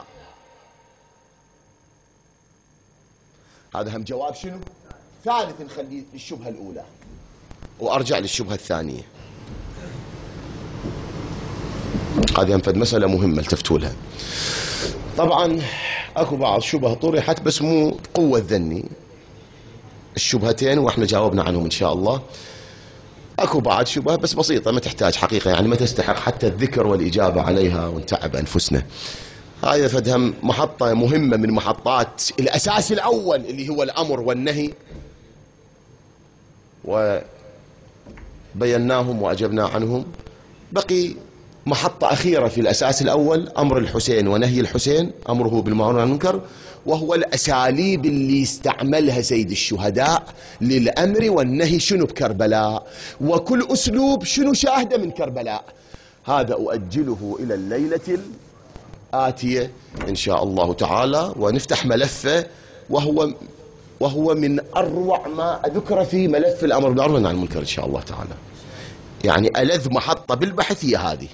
هذا هم جواب شنو؟ ثالث نخليه للشبهة الأولى وأرجع للشبهة الثانية. هذه ينفد مسألة مهمة التفتوا لها. طبعا اكو بعض شبه طرحت بس مو قوة ذني الشبهتين واحنا جاوبنا عنهم ان شاء الله. اكو بعض شبهة بس بسيطة ما تحتاج حقيقة يعني ما تستحق حتى الذكر والإجابة عليها ونتعب أنفسنا. هذا فدهم محطة مهمة من محطات الأساس الأول اللي هو الأمر والنهي، وبيناهم وأجبنا عنهم. بقي محطة أخيرة في الأساس الأول، أمر الحسين ونهي الحسين، أمره بالمعروف والمنكر، وهو الأساليب اللي استعملها سيد الشهداء للأمر والنهي شنو بكربلاء، وكل أسلوب شنو شاهده من كربلاء. هذا أؤجله إلى الليلة الآتية إن شاء الله تعالى، ونفتح ملفه وهو من أروع ما ذكر في ملف الأمر بالمعروف والنهي عن المنكر إن شاء الله تعالى. يعني ألذ محطة بالبحث هي هذه.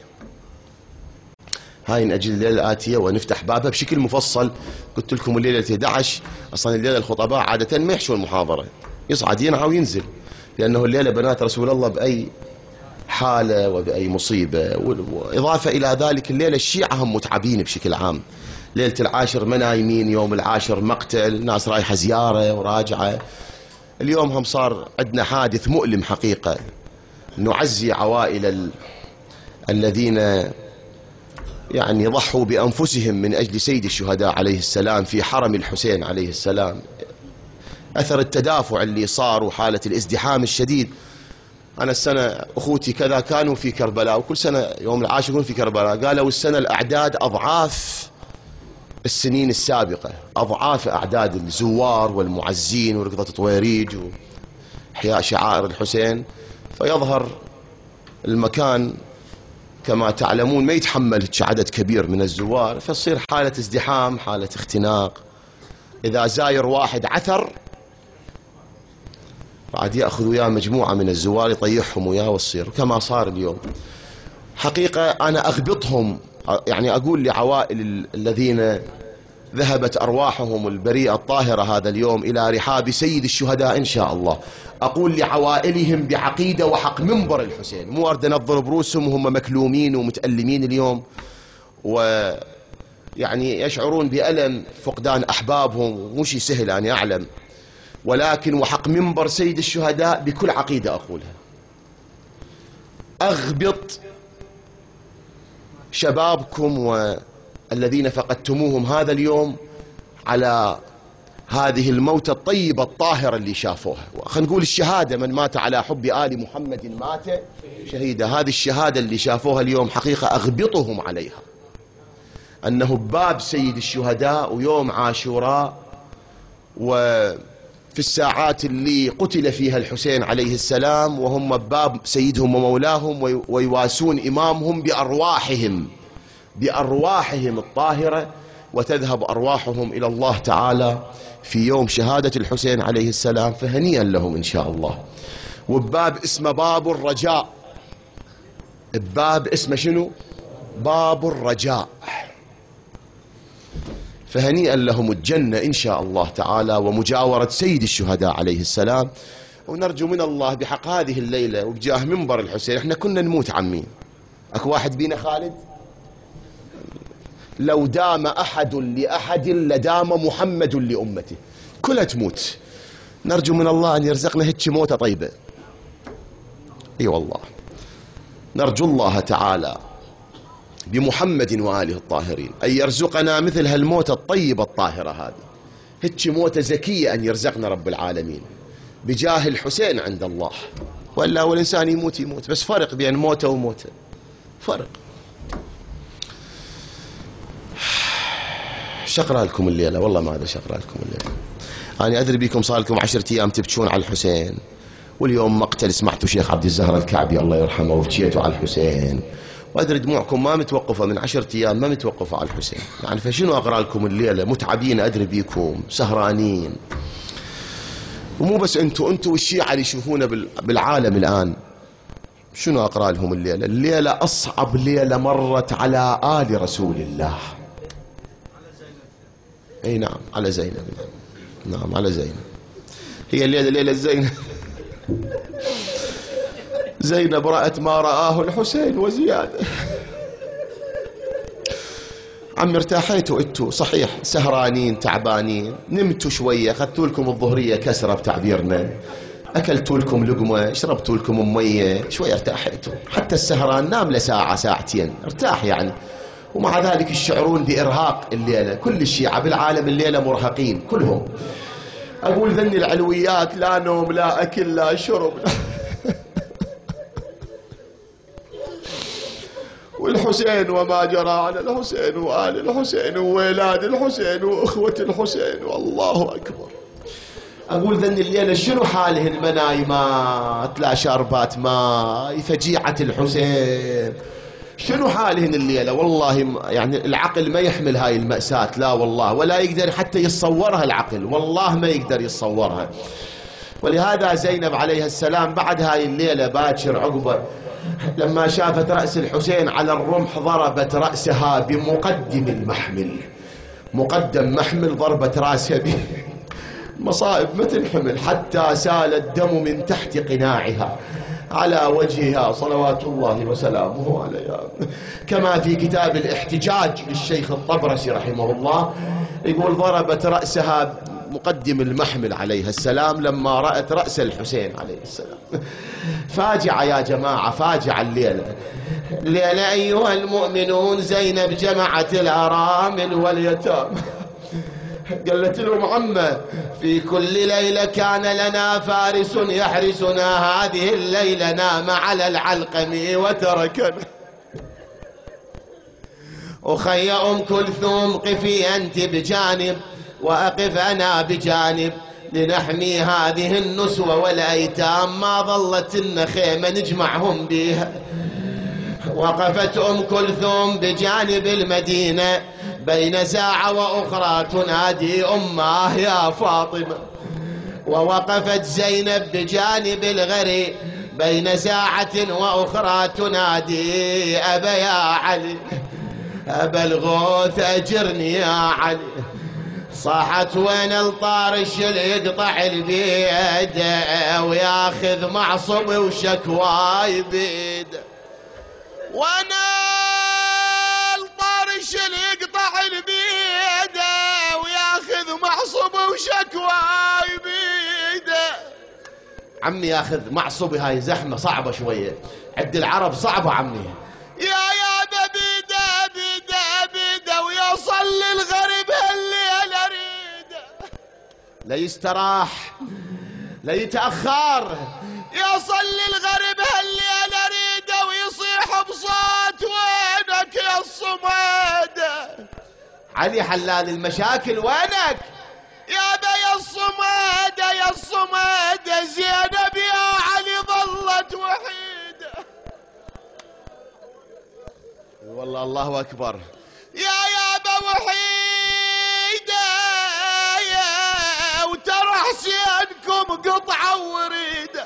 هاي نأجل الليلة الآتية ونفتح بابها بشكل مفصل. قلت لكم الليلة 11 أصلا الليلة الخطباء عادة ما يحشون المحاضرة، يصعد ينعى وينزل، لأنه الليلة بنات رسول الله بأي حالة وبأي مصيبة. وإضافة إلى ذلك الليلة الشيعة هم متعبين بشكل عام، ليلة العاشر ما نايمين، يوم العاشر مقتل، ناس رايحة زيارة وراجعة. اليوم هم صار عندنا حادث مؤلم حقيقة، نعزي عوائل الذين يعني ضحوا بأنفسهم من أجل سيد الشهداء عليه السلام في حرم الحسين عليه السلام. أثر التدافع اللي صار وحالة الازدحام الشديد. أنا السنة أخوتي كذا كانوا في كربلاء، وكل سنة يوم العاشر يكون في كربلاء، قالوا السنة الأعداد أضعاف السنين السابقة، أضعاف أعداد الزوار والمعزين وركضة طويريج وإحياء شعائر الحسين. فيظهر المكان كما تعلمون ما يتحمل عدد كبير من الزوار، فتصير حالة ازدحام، حالة اختناق. إذا زاير واحد عثر بعد يأخذ وياه مجموعة من الزوار يطيحهم وياه والصير كما صار اليوم. حقيقة أنا أغبطهم، يعني أقول لعوائل الذين ذهبت أرواحهم البريئة الطاهرة هذا اليوم إلى رحاب سيد الشهداء إن شاء الله، أقول لعوائلهم بعقيدة وحق منبر الحسين، مو أرد أنظر بروسهم وهم مكلومين ومتألمين اليوم ويعني يشعرون بألم فقدان أحبابهم، مو شيء سهل أنا أعلم، ولكن وحق منبر سيد الشهداء بكل عقيدة أقولها، أغبط شبابكم والذين فقدتموهم هذا اليوم على هذه الموتة الطيبة الطاهرة اللي شافوها. خلينا نقول الشهادة، من مات على حب آل محمد مات شهيدا. هذه الشهادة اللي شافوها اليوم حقيقة أغبطهم عليها، أنه باب سيد الشهداء ويوم عاشوراء وفي الساعات اللي قتل فيها الحسين عليه السلام وهم باب سيدهم ومولاهم ويواسون إمامهم بأرواحهم الطاهرة، وتذهب أرواحهم إلى الله تعالى في يوم شهادة الحسين عليه السلام، فهنيئا لهم إن شاء الله. وباب اسمه باب الرجاء، باب اسمه شنو؟ باب الرجاء، فهنيئا لهم الجنة إن شاء الله تعالى ومجاورة سيد الشهداء عليه السلام. ونرجو من الله بحق هذه الليلة وبجاه منبر الحسين، احنا كنا نموت عمين، اكو واحد بينا خالد؟ لو دام أحد لأحد لدام محمد لأمته، كلها تموت. نرجو من الله أن يرزقنا هيك موتة طيبة، اي والله نرجو الله تعالى بمحمد وآله الطاهرين أن يرزقنا مثل هالموتة الطيبة الطاهرة هذه، هيك موتة زكية أن يرزقنا رب العالمين بجاه الحسين عند الله. ولا والإنسان يموت بس فرق بين موتة وموتة، فرق. شقرأ لكم الليلة، والله ما أدري شقرأ لكم الليلة. أنا أدري بكم صار لكم 10 أيام تبكون على الحسين، واليوم مقتل سمعتوا شيخ عبد الزهر الكعبي الله يرحمه وبكيتوا على الحسين، وأدري دموعكم ما متوقفة من 10 أيام ما متوقفة على الحسين، يعني فشنو أقرأ لكم الليلة؟ متعبين أدري بيكم، سهرانين، ومو بس أنتوا والشيعة اللي يشوفونا بالعالم الآن. شنو أقرأ لهم الليلة؟ الليلة أصعب ليلة مرت على آل رسول الله. اي نعم على زينب، نعم على زينب، هي الليلة ليلة زينب. زينب رأت ما رآه الحسين وزيادة. عم ارتاحيتوا انتوا صحيح، سهرانين تعبانين، نمتوا شوية، اخذتوا لكم الظهرية كسرة بتعبيرنا، اكلتوا لكم لقمة، شربتوا لكم مية، شوية ارتاحيتوا، حتى السهران نام لساعة ساعتين ارتاح يعني، ومع ذلك يشعرون بإرهاق الليلة. كل الشيعة بالعالم الليلة مرهقين كلهم، أقول ذني العلويات لا نوم لا أكل لا شرب والحسين وما جرى على الحسين وآل الحسين وولاد الحسين وأخوة الحسين، والله أكبر. أقول ذني الليلة شنو حاله المنايمات، لا شربات ماء، فجيعة الحسين، شنو حالهن الليلة؟ والله يعني العقل ما يحمل هاي المأساة، لا والله، ولا يقدر حتى يتصورها العقل، والله ما يقدر يتصورها. ولهذا زينب عليه السلام بعد هاي الليلة باكر عقبة لما شافت رأس الحسين على الرمح ضربت رأسها بمقدم المحمل، مقدم محمل، ضربت رأسها به مصائب ما تنحمل حتى سال الدم من تحت قناعها على وجهها صلوات الله وسلامه عليها. كما في كتاب الاحتجاج للشيخ الطبرسي رحمه الله يقول ضربت رأسها مقدم المحمل عليه السلام لما رأت رأس الحسين عليه السلام. فاجعة يا جماعة، فاجعة الليلة. الليلة أيها المؤمنون زينب جمعت الأرامل واليتامى، قالت لهم عمه في كل ليلة كان لنا فارس يحرسنا، هذه الليلة نام على العلقم وتركنا. أخي أم كلثوم قفي أنت بجانب وأقف أنا بجانب لنحمي هذه النسوة والأيتام، ما ظلت النخيمة نجمعهم بها. وقفت أم كلثوم بجانب المدينة بين ساعة وأخرى تنادي أمه يا فاطمة، ووقفت زينب بجانب الغري بين ساعة وأخرى تنادي أبا يا علي، أبا الغوث أجرني يا علي. صاحت وين الطارش اللي يقطع البيد وياخذ معصبي وشكواي بيد، وانا الطارش اللي يقطع البيد وياخذ معصبي وشكواي بيد. عمي ياخذ معصبي هاي زحمة صعبة شوية عند العرب صعبة عمي. يا بيده بيده بيده ويوصل للغرب هالليلة اريده، لا يستراح لا يتأخر، يوصل للغرب هالليلة اريده ويصيح بصوت وينك يا الصمادة. علي حلال المشاكل وينك يا الصمادة يا الصمادة. زينب يا علي ظلت وحيدة. والله الله أكبر. يا وحيدة وترى حسينكم قطعة وريدة.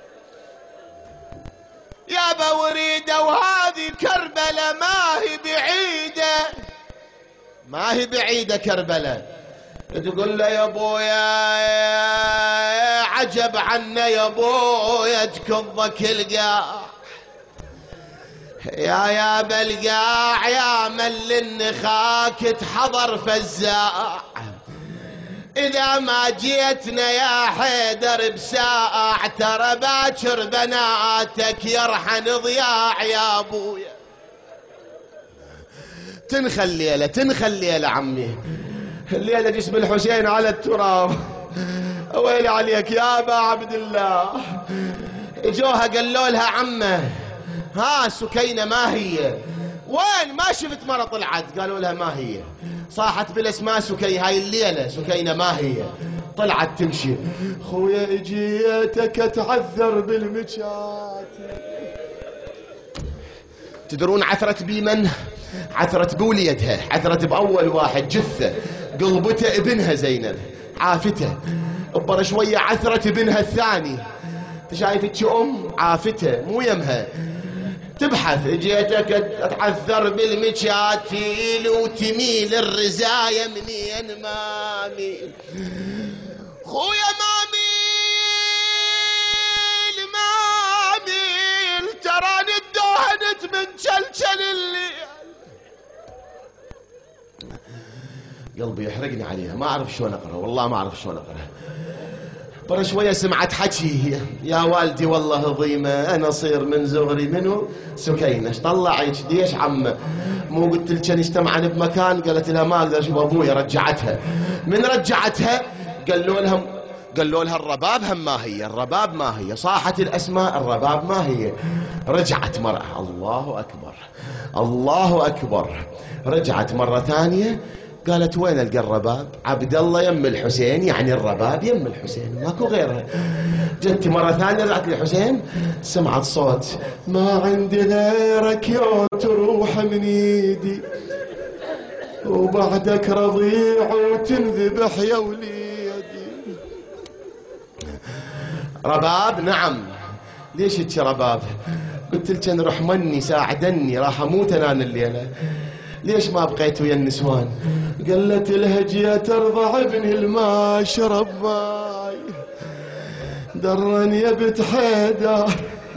يا وريدة وهذه كربلة ما هي بعيدة، ما هي بعيدة كربلة. تقول له يا ابويا عجب عنا يا ابويا تكضك القاع، يا بالقاع يا مل النخاك تحضر فزاع. إذا ما جيتنا يا حيدر بساعة ترى باكر بناتك يرحن ضياع يا ابويا. تنخى الليلة تنخى الليلة عمي، الليلة جسم الحسين على التراب. ويلي عليك يا أبا عبد الله. اجوها قالوا لها عمه ها سكينة ما هي؟ وين ما شفت مرة طلعت؟ قالوا لها ما هي. صاحت بالاسماء سكينة هاي الليلة سكينة ما هي. طلعت تمشي. خويا اجيتك اتعذر بالمشات. تدرون عثرت بمن؟ عثرت بوليدها، عثرت بأول واحد جثة قلبته ابنها زينب عافته. ببر شوية عثرت ابنها الثاني. شايفتش عافته مو يمها. تبحث اجيتك اتعثر بالمشاتيل وتميل الرزاية منين ما ميل. خويا ما ميل تراني اتدهنت من شلشل الليل. قلبي يحرقني عليها ما اعرف شلون اقرا، والله ما اعرف شلون اقرا. برا شويه سمعت حكي يا والدي والله ضيمه انا صير من زغري منو سكينه. ايش طلعك ليش عمه؟ مو قلت لك اجتمعن بمكان؟ قالت لها ما اقدر اشوف ابويا. رجعتها. من رجعتها قالوا لها الرباب هم ما هي، الرباب ما هي. صاحت الاسماء الرباب ما هي. رجعت مرة. الله اكبر الله اكبر. رجعت مرة ثانية قالت وين القى الرباب؟ عبد الله يم الحسين، يعني الرباب يم الحسين ماكو غيرها. جت مرة ثانية رجعت للحسين سمعت صوت ما عندي غيرك يا تروح من ايدي وبعدك رضيع وتنذبح يا وليدي. رباب؟ نعم. ليش هيك رباب؟ قلت لك نروح مني ساعدني راح اموت انا الليله. ليش ما بقيت ويا النسوان؟ قالت لها جيت ارضع ابني الماء شرب ماي درن يا بنت حيدر.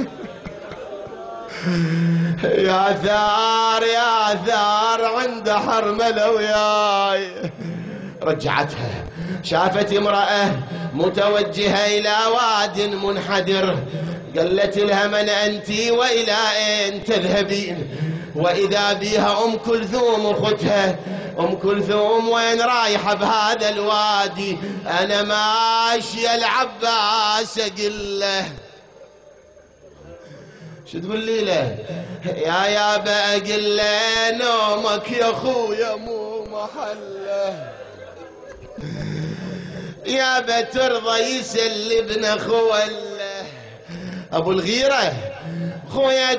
يا ثار يا ثار عند حرمله وياي. رجعتها شافت امرأة متوجهة إلى واد منحدر. قالت لها من أنت وإلى أين تذهبين؟ وإذا بها أم كلثوم أختها. أم كلثوم وين رايحة بهذا الوادي؟ أنا ماشية العباس أقول له. شو تقول لي له؟ يا بأقول له نومك يا أخويا مو محله. يا بترضى يسلبنا خوله ابو الغيره. خويا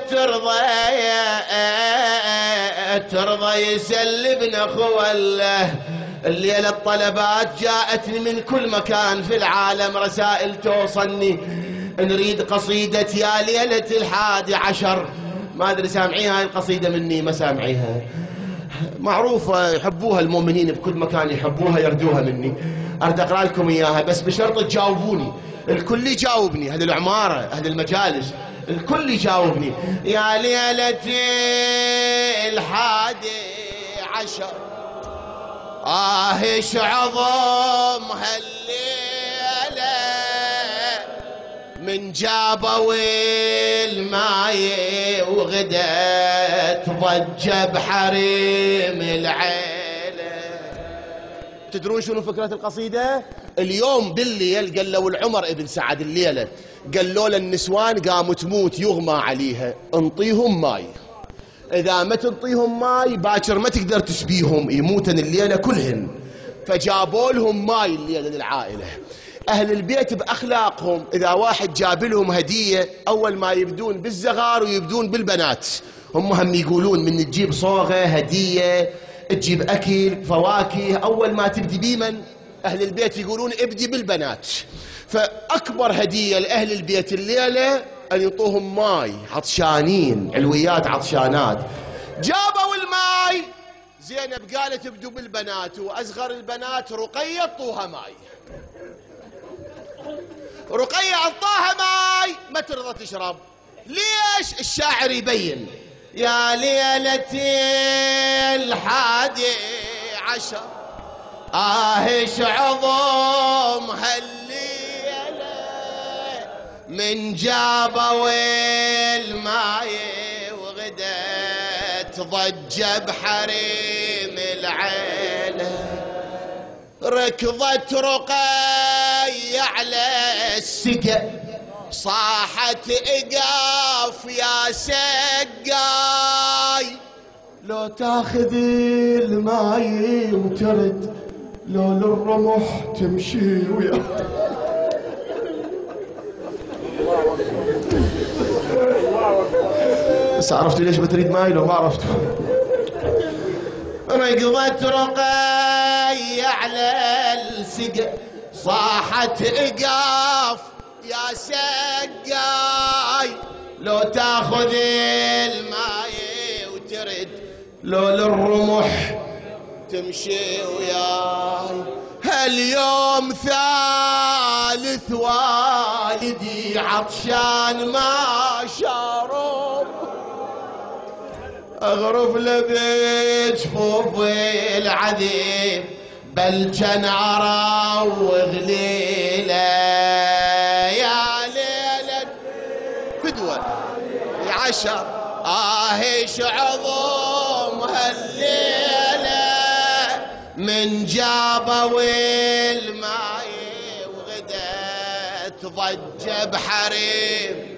ترضى يسلبنا خوله الليلة الطلبات جاءتني من كل مكان في العالم، رسائل توصلني نريد قصيدة يا ليلة 11. ما أدري سامعيها هاي القصيدة مني ما سامعيها؟ معروفة يحبوها المؤمنين بكل مكان، يحبوها يردوها مني. أريد أقرأ لكم إياها بس بشرط تجاوبوني. الكل يجاوبني، أهل العمارة أهل المجالس الكل يجاوبني. يا ليلة 11 ايش عظم هالليلة، من جابوا الماي وغدت ضجة بحريم العيلة. تدرون شنو فكرة القصيدة؟ اليوم بالليل قالوا العمر ابن سعد الليلة قالوا للنسوان قاموا تموت يغمى عليها، انطيهم ماي، إذا ما تنطيهم ماي باكر ما تقدر تسبيهم يموتن الليلة كلهن. فجابوا لهم ماي الليلة للعائلة. أهل البيت بأخلاقهم إذا واحد جاب لهم هدية أول ما يبدون بالزغار ويبدون بالبنات. هم يقولون من تجيب صوغة هدية تجيب أكل فواكه أول ما تبدي بيمن أهل البيت يقولون ابدي بالبنات. فأكبر هدية لأهل البيت الليلة أن يعطوهم ماي، عطشانين علويات عطشانات. جابوا الماي، زينب قالت ابدوا بالبنات، وأصغر البنات رقية اعطوها ماي. رقية اعطاها ماي ما ترضى تشرب. ليش؟ الشاعر يبين يا ليلة 11 ايش عظم هالليلة، من جابوا الماي وغدت ضجة بحريم العيلة. ركضت رقية على السقا صاحت اقاف يا سقاي، لو تاخذ الماي وترد لو للرمح تمشي ويا. بس عرفتوا ليش بتريد ماي لو ما عرفتوا؟ ركضت رقية على السقا صاحت اقاف يا سقاي، لو تاخذ الماي وترد لو للرمح تمشي وياي. هاليوم ثالث والدي عطشان ما شرب، اغرف لبجفوف العذيب بل جن اروغ ليله. يا ليله فدوه 10 ايش عظم هالليله، من جابوا الماي وغدت ضجه بحريم.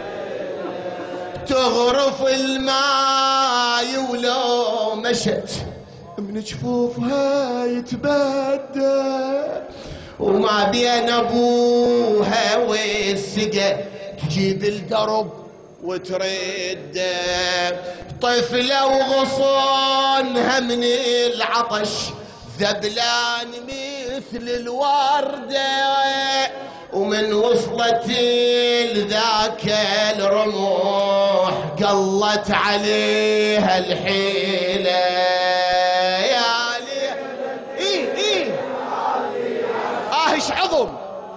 تغرف الماي ولو مشت من جفوفها يتبدى، وما بين ابوها والسقا تجيب الدرب وترد. طفلة وغصونها من العطش ذبلان مثل الوردة، ومن وصلت لذاك الرموح قلت عليها الحيلة. يا لي ايه ايش عظم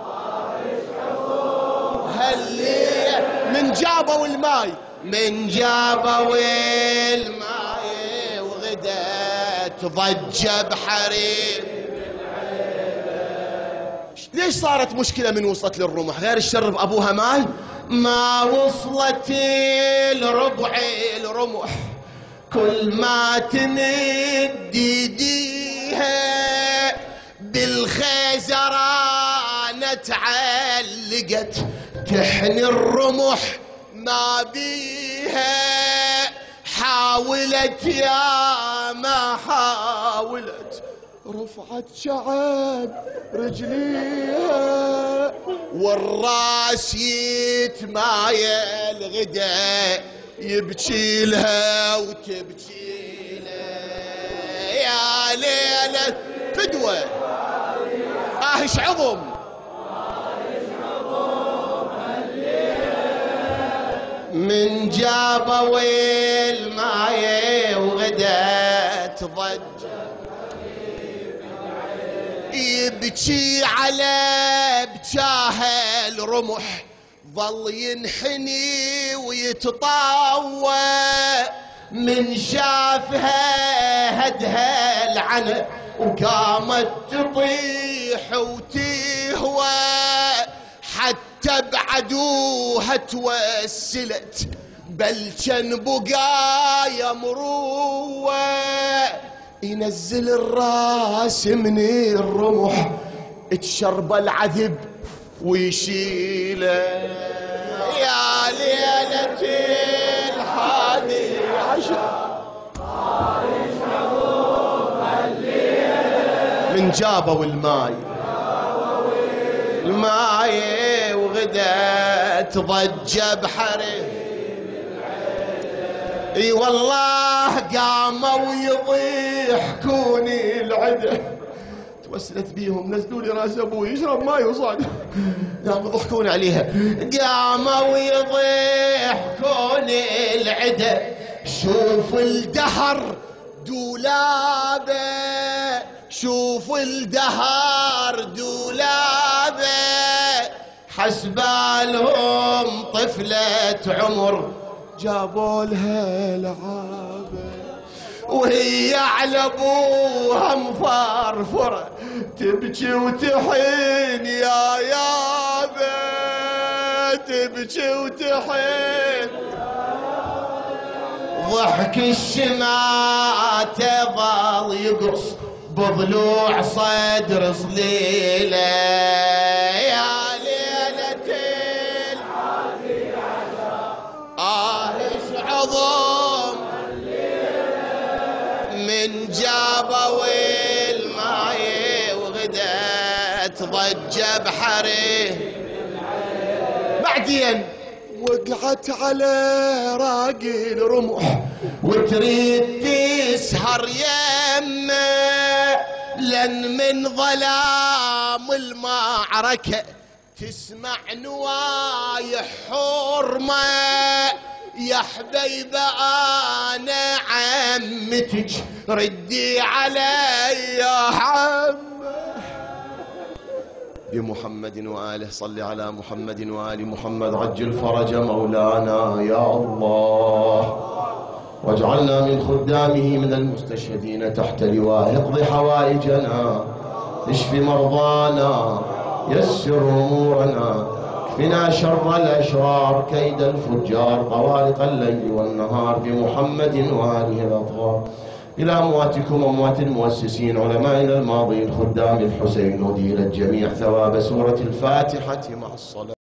هاللي، من جابوا الماي من جابوا الماي وغدت ضجة بحريم. ليش صارت مشكلة من وصلت للرمح غير الشرب أبوها ماي؟ ما وصلت الربع الرمح كل ما تمد يديها بالخيزرانة تعلقت تحني الرمح ما بيها. حاولت يا ما حاولت رفعت شعب رجليها، والراس يتمايل غدا يبكي لها وتبكي لها. يا ليلة فدوة ايش عظم من جابوا الماي وغدت ضج يبكي على بجاه الرمح ظل ينحني ويتطاوى من شافها هدها العنى وقامت تطيح وتهوى حتى بعدوها توسلت بل كان بقايا مروة ينزل الراس من الرمح تشرب العذب ويشيله يا ليلة الحادي عشر من جابوا الماي وغدت ضج بحره اي والله قاموا يضيحكوني العده توسلت بيهم نزلوا لي راس ابوي يشرب ماي وصاد قاموا يضحكون عليها قاموا يضيحكوني العده شوف الدهر دولابه شوف الدهر دولابه حسبالهم طفلة عمر جابوا لها لعابه وهي على ابوها مفرفره تبكي وتحين يا يابا تبكي وتحين ضحك الشمات ظل يقص بضلوع صدر صليله يا ليلة الحادي عشر ايش عظم من جابوا الماي وغدت ضج بحره بعدين وقعت على راقي الرمح وتريد تسهر يمه لن من ظلام المعركة تسمع نوايح حرمة يا حبيبة أنا عمتك ردي علي يا عمه بمحمد وآله صل على محمد وآل محمد عجل فرج مولانا يا الله واجعلنا من خدامه من المستشهدين تحت لوائه اقض حوائجنا اشف مرضانا يسر أمورنا اكفنا شر الأشرار كيد الفجار طوارق الليل والنهار بمحمد وآله الأطهار إلى أمواتكم أموات المؤسسين علمائنا الماضين خدام الحسين ندي إلى الجميع ثواب سورة الفاتحة مع الصلاة